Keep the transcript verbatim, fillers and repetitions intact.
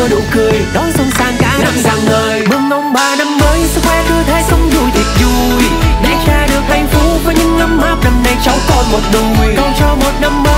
nở nụ cười đón xuân sang cả năm rạng ngời. Mừng ông bà năm mới sức khỏe cứ thế sống vui thiệt vui, để cha được hạnh phúc với những ấm áp năm nay cháu còn một đùi. Cầu cho một năm mới